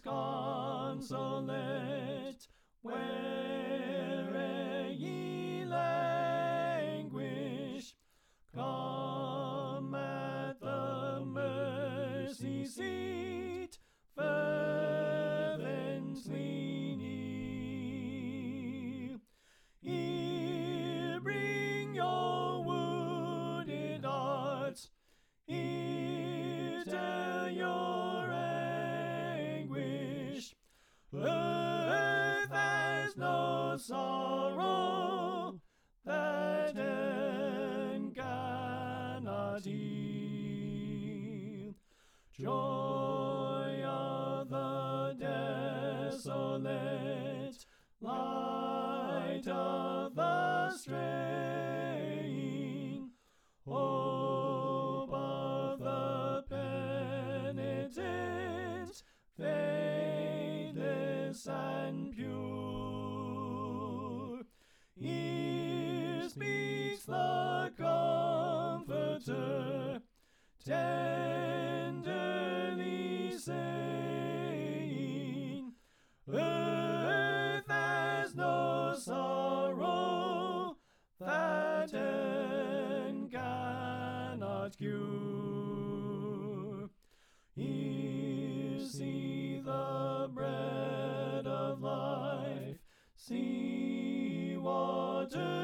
disconsolate, where'er ye languish, come at the mercy seat fervently kneel. Here bring your wounded hearts, here tell your anguish. Earth has no sorrow that heaven cannot heal. Joy of the desolate, light of the straying, hope of the penitent, faithless and pure. Here speaks the Comforter, tenderly saying, earth has no sorrow that heaven cannot cure. Here see the bread of life, see water